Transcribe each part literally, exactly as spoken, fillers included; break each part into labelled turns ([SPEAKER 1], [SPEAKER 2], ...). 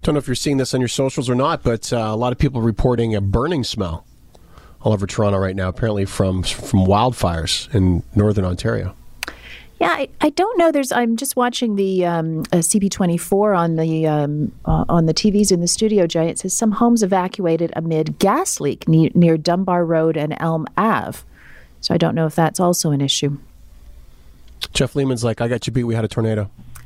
[SPEAKER 1] Don't know if you're seeing this on your socials or not, but uh, a lot of people reporting a burning smell all over Toronto right now, apparently from from wildfires in northern Ontario.
[SPEAKER 2] Yeah, I, I don't know. There's. I'm just watching the um, uh, C P twenty-four on the um, uh, on the T Vs in the studio, Jay. It says some homes evacuated amid gas leak near, near Dunbar Road and Elm Avenue. So I don't know if that's also an issue.
[SPEAKER 1] Jeff Lehman's like, I got you beat. We had a tornado.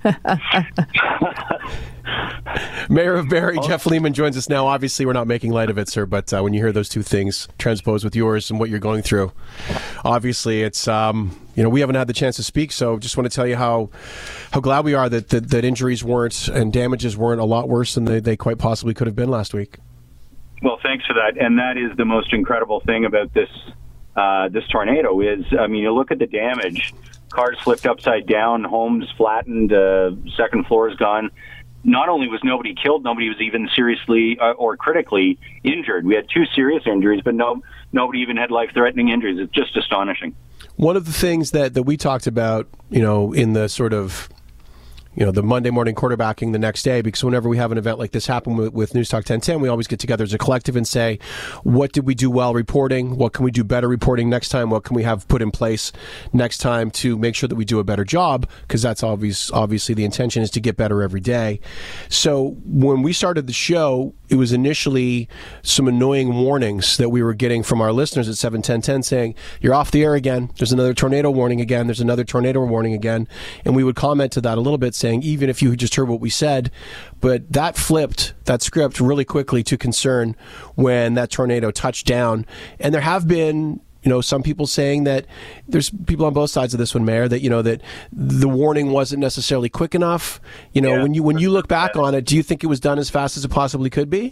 [SPEAKER 1] Mayor of Barrie, oh. Jeff Lehman joins us now. Obviously, we're not making light of it, sir, but uh, when you hear those two things transposed with yours and what you're going through, obviously it's, um, you know, we haven't had the chance to speak, so just want to tell you how how glad we are that, that, that injuries weren't and damages weren't a lot worse than they, they quite possibly could have been last week.
[SPEAKER 3] Well, thanks for that. And that is the most incredible thing about this uh, this tornado is, I mean, you look at the damage. Cars flipped upside down, homes flattened, uh, second floor is gone. Not only was nobody killed, nobody was even seriously uh, or critically injured. We had two serious injuries, but no, nobody even had life-threatening injuries. It's just astonishing. One
[SPEAKER 1] of the things that, that we talked about, you know, in the sort of, you know, the Monday morning quarterbacking the next day, because whenever we have an event like this happen with, with News Talk ten ten, we always get together as a collective and say, what did we do well reporting? What can we do better reporting next time? What can we have put in place next time to make sure that we do a better job? Because that's obvious, obviously the intention is to get better every day. So when we started the show, it was initially some annoying warnings that we were getting from our listeners at seven ten ten saying, you're off the air again. There's another tornado warning again. There's another tornado warning again. And we would comment to that a little bit, saying, even if you just heard what we said, but that flipped that script really quickly to concern when that tornado touched down. And there have been, you know, some people saying that there's people on both sides of this one, Mayor, that, you know, that the warning wasn't necessarily quick enough. You know, yeah. when you when you look back on it, do you think it was done as fast as it possibly could be?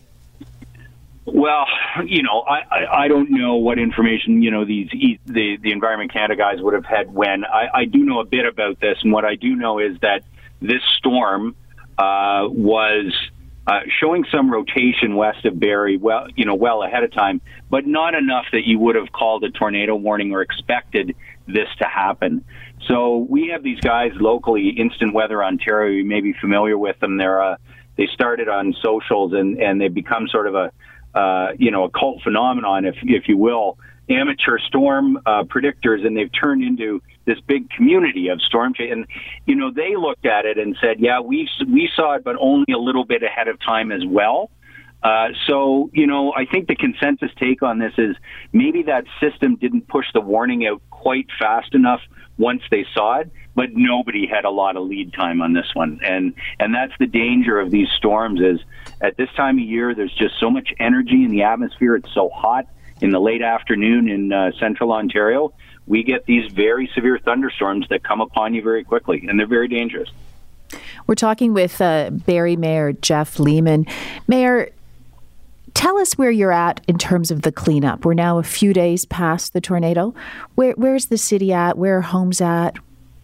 [SPEAKER 3] Well, you know, I, I, I don't know what information, you know, these the, the Environment Canada guys would have had when. I, I do know a bit about this, and what I do know is that this storm uh, was uh, showing some rotation west of Barrie, well, you know, well ahead of time, but not enough that you would have called a tornado warning or expected this to happen. So we have these guys locally, Instant Weather Ontario. You may be familiar with them. They're uh, they started on socials and and they've become sort of a uh, you know a cult phenomenon, if if you will. Amateur storm uh, predictors, and they've turned into this big community of storm change. And, you know, they looked at it and said, yeah, we we saw it, but only a little bit ahead of time as well. Uh, so, you know, I think the consensus take on this is maybe that system didn't push the warning out quite fast enough once they saw it, but nobody had a lot of lead time on this one. And and that's the danger of these storms is at this time of year, there's just so much energy in the atmosphere. It's so hot. In the late afternoon in uh, central Ontario, we get these very severe thunderstorms that come upon you very quickly, and they're very dangerous.
[SPEAKER 2] We're talking with uh, Barrie Mayor Jeff Lehman. Mayor, tell us where you're at in terms of the cleanup. We're now a few days past the tornado. Where, where's the city at? Where are homes at?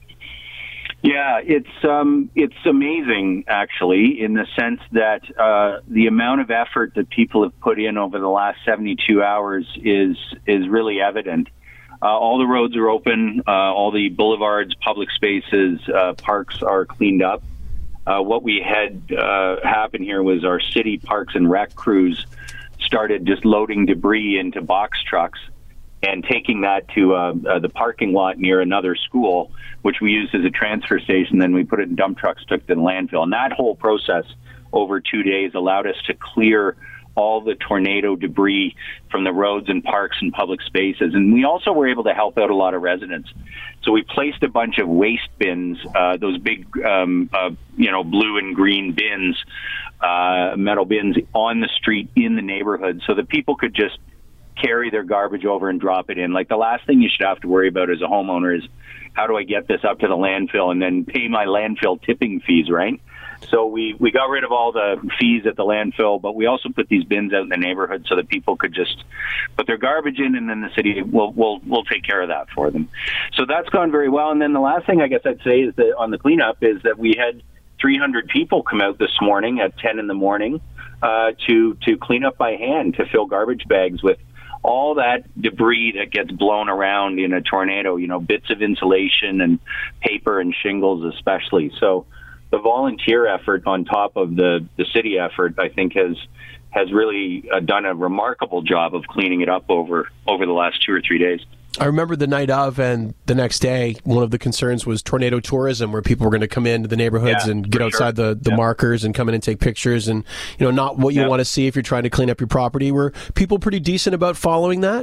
[SPEAKER 3] Yeah, it's um, it's amazing, actually, in the sense that uh, the amount of effort that people have put in over the last seventy-two hours is is really evident. Uh, all the roads are open, uh, all the boulevards, public spaces, uh, parks are cleaned up. Uh, what we had uh, happen here was our city parks and rec crews started just loading debris into box trucks and taking that to uh, uh, the parking lot near another school, which we used as a transfer station. Then we put it in dump trucks, took it to the landfill. And that whole process over two days allowed us to clear all the tornado debris from the roads and parks and public spaces. And we also were able to help out a lot of residents. So we placed a bunch of waste bins, uh, those big, um, uh, you know, blue and green bins, uh, metal bins on the street in the neighborhood so that people could just carry their garbage over and drop it in. Like the last thing you should have to worry about as a homeowner is how do I get this up to the landfill and then pay my landfill tipping fees, right? So we, we got rid of all the fees at the landfill, but we also put these bins out in the neighborhood so that people could just put their garbage in, and then the city will will will take care of that for them. So that's gone very well. And then the last thing I guess I'd say is that on the cleanup is that we had three hundred people come out this morning at ten in the morning uh, to to clean up by hand, to fill garbage bags with all that debris that gets blown around in a tornado, you know, bits of insulation and paper and shingles especially. So the volunteer effort on top of the, the city effort, I think, has has really uh, done a remarkable job of cleaning it up over over the last two or three days.
[SPEAKER 1] I remember the night of and the next day, one of the concerns was tornado tourism, where people were going to come into the neighborhoods
[SPEAKER 3] yeah,
[SPEAKER 1] and get outside
[SPEAKER 3] sure.
[SPEAKER 1] the, the
[SPEAKER 3] yeah.
[SPEAKER 1] markers and come in and take pictures, and, you know, not what you
[SPEAKER 3] yeah.
[SPEAKER 1] want to see if you're trying to clean up your property. Were people pretty decent about following that?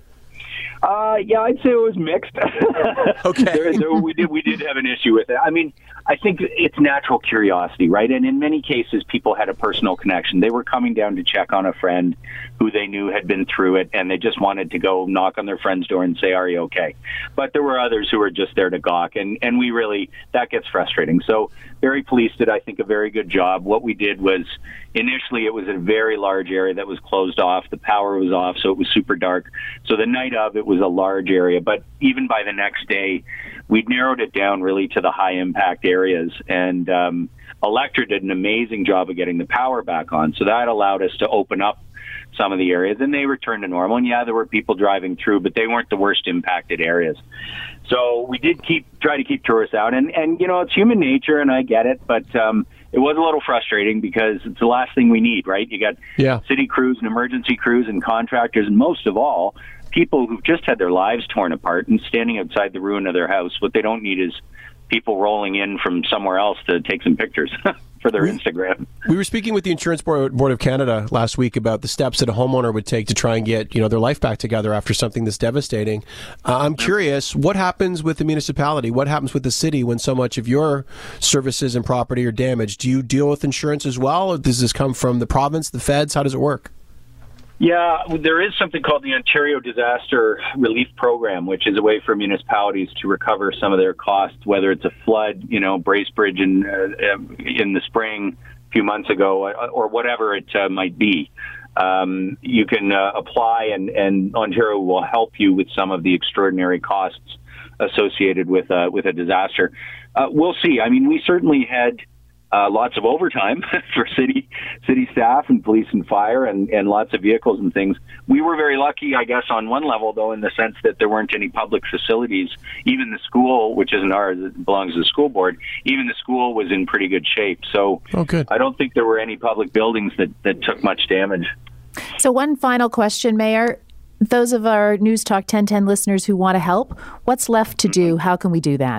[SPEAKER 3] Uh, yeah, I'd say it was mixed.
[SPEAKER 1] Okay.
[SPEAKER 3] there, there, we did we did have an issue with it. I mean, I think it's natural curiosity, right? And in many cases, people had a personal connection. They were coming down to check on a friend who they knew had been through it, and they just wanted to go knock on their friend's door and say, "Are you okay?" But there were others who were just there to gawk, and and we really that gets frustrating. So Barrie Police did, I think, a very good job. What we did was, initially, it was a very large area that was closed off. The power was off, so it was super dark. So the night of, it was a large area. But even by the next day, we'd narrowed it down really to the high-impact areas. And um, Electra did an amazing job of getting the power back on. So that allowed us to open up some of the areas, and they returned to normal. And, yeah, there were people driving through, but they weren't the worst impacted areas. So we did keep try to keep tourists out. And, and you know, it's human nature, and I get it, but um, it was a little frustrating because it's the last thing we need, right? You got
[SPEAKER 1] yeah.
[SPEAKER 3] city crews and emergency crews and contractors, and most of all, people who've just had their lives torn apart and standing outside the ruin of their house. What they don't need is people rolling in from somewhere else to take some pictures for their Instagram.
[SPEAKER 1] We were speaking with the Insurance Board, Board of Canada last week about the steps that a homeowner would take to try and get, you know, their life back together after something this devastating. Uh, I'm curious, what happens with the municipality? What happens with the city when so much of your services and property are damaged? Do you deal with insurance as well? Or does this come from the province, the feds? How does it work?
[SPEAKER 3] Yeah, there is something called the Ontario Disaster Relief Program, which is a way for municipalities to recover some of their costs, whether it's a flood, you know, Bracebridge in, uh, in the spring a few months ago, or whatever it uh, might be. Um, you can uh, apply, and, and Ontario will help you with some of the extraordinary costs associated with, uh, with a disaster. Uh, we'll see. I mean, we certainly had Uh, lots of overtime for city city staff and police and fire, and, and lots of vehicles and things. We were very lucky, I guess, on one level, though, in the sense that there weren't any public facilities. Even the school, which isn't ours, it belongs to the school board, even the school was in pretty good shape. So
[SPEAKER 1] oh, good.
[SPEAKER 3] I don't think there were any public buildings that, that took much damage.
[SPEAKER 2] So one final question, Mayor. Those of our News Talk ten ten listeners who want to help, what's left to do? How can we do that?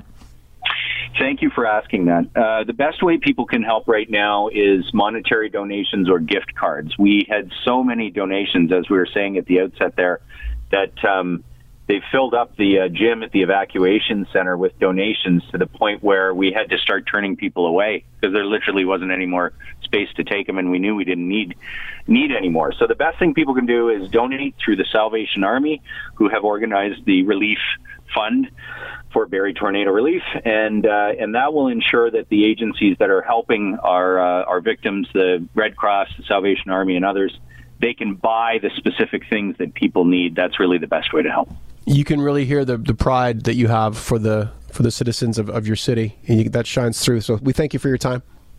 [SPEAKER 3] Thank you for asking that. Uh, the best way people can help right now is monetary donations or gift cards. We had so many donations, as we were saying at the outset there, that um, they filled up the uh, gym at the evacuation center with donations to the point where we had to start turning people away because there literally wasn't any more space to take them, and we knew we didn't need need any more. So the best thing people can do is donate through the Salvation Army, who have organized the relief fund for Barrie tornado relief, and uh, and that will ensure that the agencies that are helping our uh, our victims, the Red Cross, the Salvation Army, and others, they can buy the specific things that people need. That's really the best way to help.
[SPEAKER 1] You can really hear the, the pride that you have for the for the citizens of, of your city, and you, that shines through. So we thank you for your time.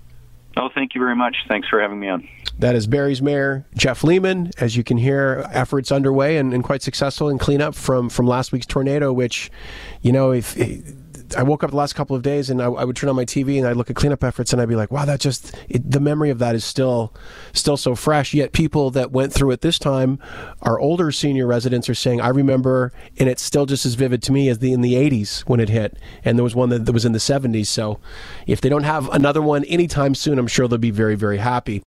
[SPEAKER 3] Oh, thank you very much. Thanks for having me on.
[SPEAKER 1] That is Barrie's Mayor Jeff Lehman. As you can hear, efforts underway and, and quite successful in cleanup from, from last week's tornado, which, you know, if... I woke up the last couple of days and I, I would turn on my T V and I'd look at cleanup efforts and I'd be like, wow, that just, it, the memory of that is still still so fresh. Yet people that went through it this time, our older senior residents are saying, I remember, and it's still just as vivid to me as the in the eighties when it hit. And there was one that, that was in the seventies. So if they don't have another one anytime soon, I'm sure they'll be very, very happy.